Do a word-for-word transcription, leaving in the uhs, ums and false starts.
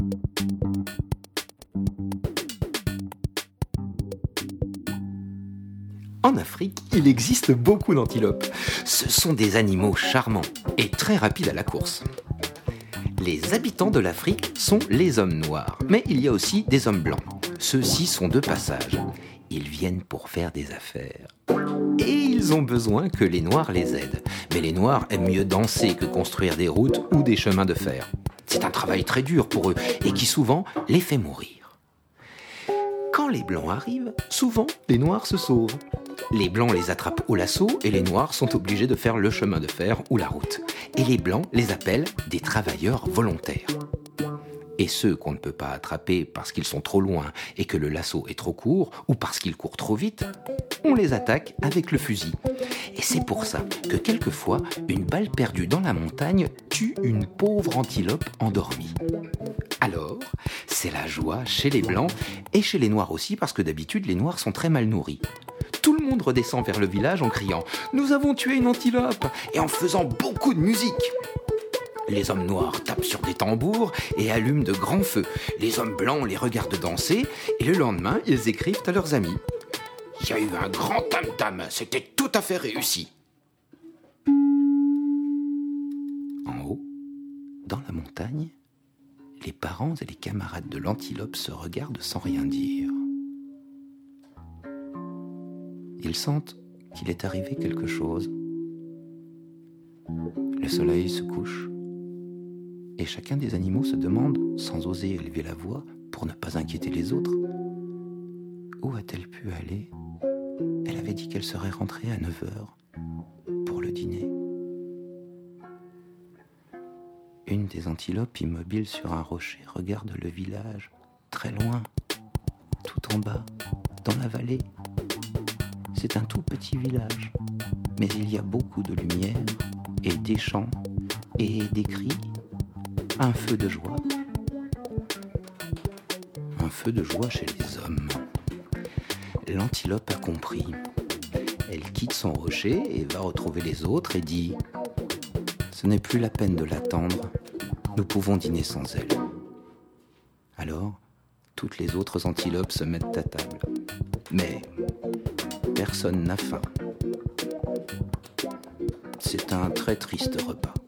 En Afrique, il existe beaucoup d'antilopes. Ce sont des animaux charmants et très rapides à la course. Les habitants de l'Afrique sont les hommes noirs, mais il y a aussi des hommes blancs. Ceux-ci sont de passage. Ils viennent pour faire des affaires. Et ils ont besoin que les noirs les aident. Mais les noirs aiment mieux danser que construire des routes ou des chemins de fer. C'est un travail très dur pour eux et qui souvent les fait mourir. Quand les blancs arrivent, souvent les noirs se sauvent. Les blancs les attrapent au lasso et les noirs sont obligés de faire le chemin de fer ou la route. Et les blancs les appellent des travailleurs volontaires. Et ceux qu'on ne peut pas attraper parce qu'ils sont trop loin et que le lasso est trop court ou parce qu'ils courent trop vite, on les attaque avec le fusil. Et c'est pour ça que quelquefois, une balle perdue dans la montagne tue une pauvre antilope endormie. Alors, c'est la joie chez les blancs et chez les noirs aussi parce que d'habitude les noirs sont très mal nourris. Tout le monde redescend vers le village en criant « Nous avons tué une antilope !» et en faisant beaucoup de musique. Les hommes noirs tapent sur des tambours et allument de grands feux. Les hommes blancs les regardent danser et le lendemain, ils écrivent à leurs amis. « Il y a eu un grand tam-tam, c'était tout à fait réussi. » En haut, dans la montagne, les parents et les camarades de l'antilope se regardent sans rien dire. Ils sentent qu'il est arrivé quelque chose. Le soleil se couche. Et chacun des animaux se demande, sans oser élever la voix pour ne pas inquiéter les autres, où a-t-elle pu aller ? Elle avait dit qu'elle serait rentrée à neuf heures pour le dîner. Une des antilopes immobile sur un rocher regarde le village, très loin, tout en bas, dans la vallée. C'est un tout petit village, mais il y a beaucoup de lumière et des chants et des cris. Un feu de joie. Un feu de joie chez les hommes. L'antilope a compris. Elle quitte son rocher et va retrouver les autres et dit « Ce n'est plus la peine de l'attendre. Nous pouvons dîner sans elle. » Alors, toutes les autres antilopes se mettent à table. Mais personne n'a faim. C'est un très triste repas.